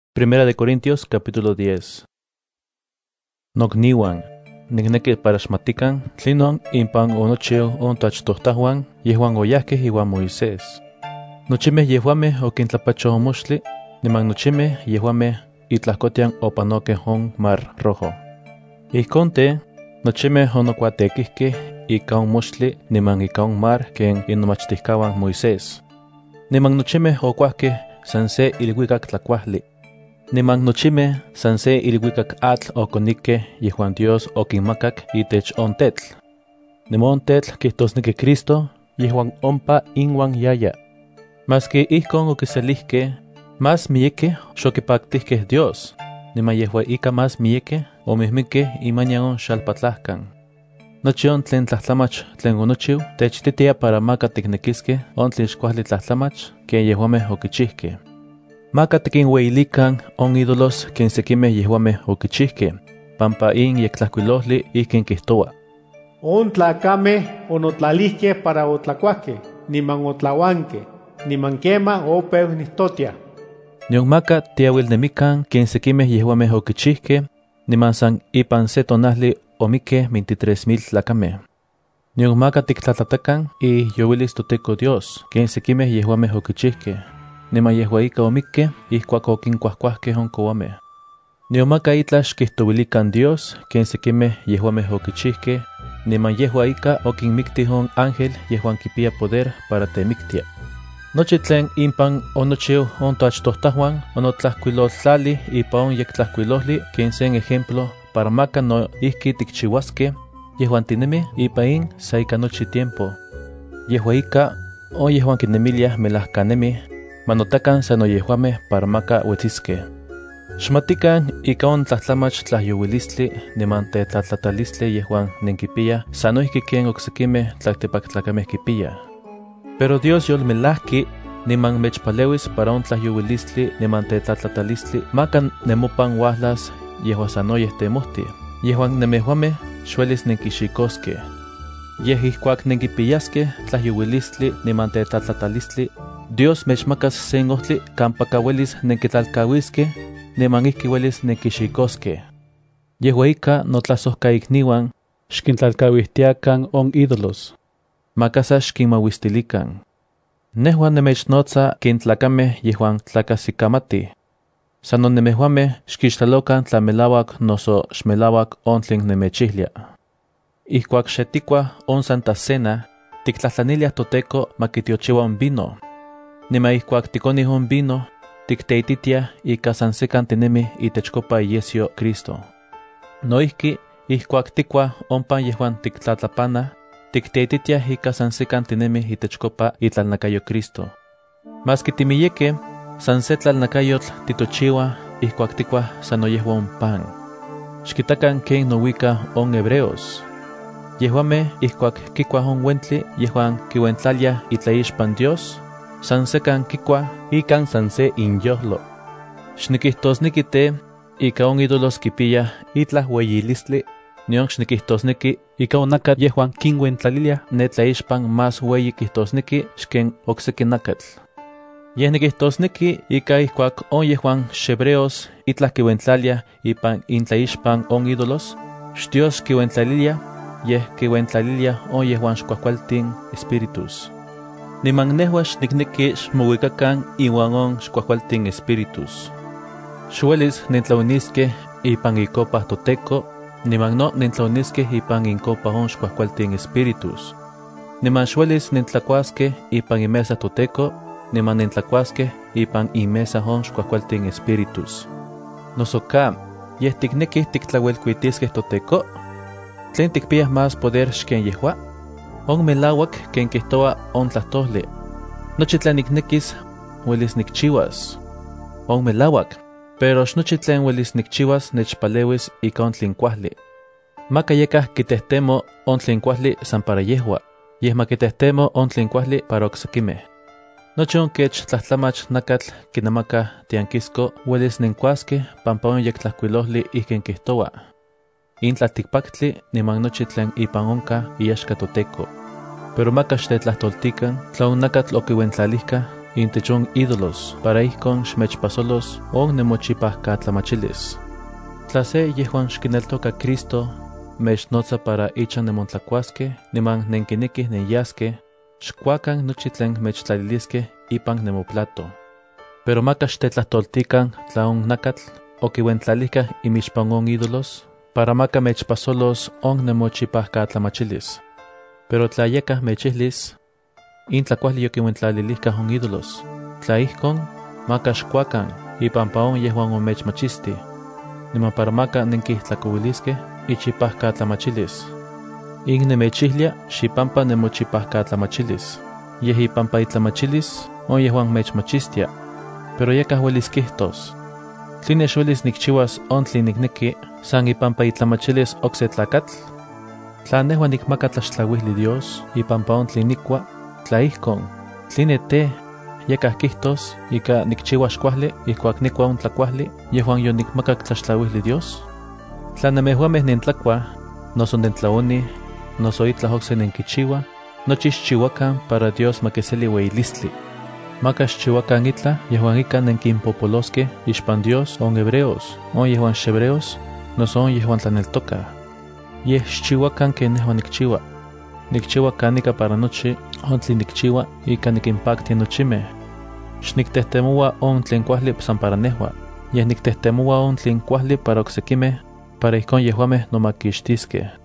Primera de Corintios capítulo 10. Nokniwan, nikneki parashmatikan, tlinon impan onocheu ontachtohtahuan, yehuan oyahkeh iwan Moisés. Nochimeh yehuameh okintlapacho omoxtli, niman nochimeh yehuameh itlahkotian opanokeh on mar rojo. Ihkonte, nochimeh onokuatekihkeh ika on moxtli niman ika on mar ken innomachtihkawan Moisés. Niman nochimeh okuahkeh san se ilhuikak tlakuajli. Niman nochimeh san se ilhuikak atl okonikkeh yehuan Dios okinmakak itech on tetl. Niman on tetl kihtosneki Cristo, yehuan ompa inwan yaya. Maski ihkon okiselihkeh, más miyekeh xokipaktihkeh Dios, niman yehua ika más miyekeh omihminkeh imanian on xalpatlahkan. Nochi on tlen tlahtlamach tlen onochiu techtitia para maka tiknekiskeh on tlen xkuajli tlahtlamach ken yehuameh okichihkeh. Maka tikinweilikan on ídolos ken sekimeh yehuameh okichihkeh, pampa in yektlahkuilojli ihkin kihtoua: On tlakameh onotlalihkeh para otlakuahkeh, niman otlahuankeh, niman kema opeu nihtotiah. Nion maka tiawilnemikan ken sekimeh yehuameh okichihkeh, niman san ipan se tonahli omikkeh 23,000 tlakameh. Nion maka tiktlatlatakan iyolilis toTeko Dios ken sekimeh yehuameh okichihkeh, niman yehua ika omikkeh ihkuak okinkuahkuahkeh on kouameh. Nion maka itlah xkihtowilikan Dios ken sekimeh yehuameh okichihkeh, niman yehua ika okinmiktih on ángel yehuan kipia poder para temiktia. Nochi tlen impan onochiu on toachtohtahuan onotlahkuiloltlalih ipan on yektlahkuilojli ken sen ejemplo para maka no ihki tikchiuaskeh yehuan tinemih ipan in sa ika nochi tiempo. Yehua ika on yehuan kinemiliah melahkanemih, manotakan sano yehuameh para maka uetziskeh. Xmatikan ika on tlahtlamach tlahyowilistli niman tetlatlatalistli yehuan nenkipiyah sanoihki ken oksekimeh tlaltepaktlakemeh kipiyah. Pero Dios yolmelahki niman mechpalewis para on tlahyowilistli niman tetlatlatalistli maka nemopan wahlas yehua sanoyeh temohtih, yehuan nemehuameh xuelis nenkixikoskeh. Yeh ihkuak nenkipiyaskeh tlahyowilistli niman tetlatlatalistli, Dios mechmakas sen ohtli kampaka uelis nenkitlalkawiskeh, niman ihki uelis nenkixikoskeh. Yehua ika notlasohkaikniuan, xkintlalkawihtiakan on ídolos. Maka sa xkinmauistilikan. Nehua nemechnotza ken tlakameh yehuan tlakasikamatih. Sano nemehuameh xkixtlalokan tla melauak noso xmelauak on tlen nemechihlia. Ihkuak xetikuah on Santa Cena, tiktlahtlaniliah toTeko makitiochiua on vino. Niman ihkuak tikonih on vino, tikteititiah ika san sekan tinemih itechkopa iyesyo Cristo. Noihki, ihkuak tikuah ompa yehuan tiktlatlapanah, tikteititiah ika san sekan tinemih itechkopa itlalnakayo Cristo. Maski timiyekeh, san se tlalnakayotl titochiuah ihkuak tikuah sano yehua on pan. Xkitakan ken nowika on hebreos. Yehuameh ihkuak kikuah on uentli yehuan kiuentlaliah itlaixpan Dios, san sekan kikuah ikan san se inyohlo. Xnikihtosneki te ika on ídolos kipiyah itlah weyilistli, nion xnikihtosneki ika on nakatl yehuan kinwentlaliliah netlaixpan más weyi kihtosneki xken okseki nakatl. Yeh nikihtosneki ika ihkuak on yehuan xhebreos itlah kiuentlaliah ipan intlaixpan on ídolos, xDios kiuentlalilia, yeh kiuentlalilia on yehuan xkuajkualtin espíritus. Niman nehua xnikneki xmouikakan iwan on xkuajkualtin espíritus. Xuelis nentlauiniskeh ipan ikopa toTeko, niman no nentlauiniskeh ipan inkopa on xkuajkualtin espíritus. Niman xuelis nentlakuaskeh ipan imesa toTeko, niman nentlakuaskeh ipan imesa on xkuajkualtin espíritus. Noso ka, yeh tiknekih tiktlauelkuitiskeh toTeko? ¿Tlen tikpiyah más poder xken yehua? On melauak ken kihtoa on tlahtoli. Nochi tlen niknekis uelis nikchiuas. On melauak, pero xnochi tlen uelis nikchiuas nechpalewis ika on tlen kuajli. Maka yekah kitehtemo on tlen kuajli san para yehua, yeh makitehtemo on tlen kuajli para oksekimeh. Nochi on kech tlahtlamach nakatl kinamakah tiankisko uelis nenkuaskeh pampa on yektlahkuilojli ihkin kihtoua: in tlaltikpaktli niman nochi tlen ipan onka iyaxka toTeko. Pero maka xtetlahtoltikan tla on nakatl okiuentlalihka intechon ídolos, para ihkon xmechpasolos on nemochipahkatlamachilis. Tla se yehuan xkineltoka Cristo, mechnotza para ichan nemontlakuaske, niman nenkinekih nenyaske, xkuakan nochi tlen mechtlaliliske ipan nemoplato. Pero maka xtetlahtoltikan tla on nakatl okiuentlalikah imixpan on ídolos, para maka mechpasolos on nemochipahkatlamachilis. Pero tla yakah mechihlis, intlakuahli yokiuentlalilihkah on ídolos, tla ihkon, maka xkuakan ipampa on yehuan omechmachisti, niman para maka nenkihtlakowiliskeh ichipahkatlamachilis. In nemechihlia xipampa nemochipahkatlamachilis, yeh ipampa itlamachilis on yehuan mechmachistia. Pero yakah uelis kihtos, tline xuelis nikchiuas on tlen nikneki san ipampa itlamachilis okse tlakatl? Tla nehua nikmaka tlaxtlauihli Dios ipampa on tlen nikua, tla ihkon, tline te yakah kihtos ika nikchiuas kuahli ihkuak nikua on tlakuahli yehuan yonikmakak tlaxtlauihli Dios? Tla nemehuameh nentlakuah, noso nentlaoni, noso itlah okse nenkichiua, nochi xchiuakan para Dios makiseli weilistli. Maka xchiuakan itlah yehuan ika nenkinpopoloskeh ixpan Dios on hebreos, on yehuan xhebreos, noso on yehuan tlaneltokah. Yeh xchiuakan ken nehua nikchiua. Nikchiua kanika para nochi on tlen nikchiua ika nikimpakti nochimeh. Xniktehtemua on tlen kuahli san para nehua, yeh niktehtemua on tlen kuahli para oksekimeh, para ihkon yehuameh nomakixtiskeh.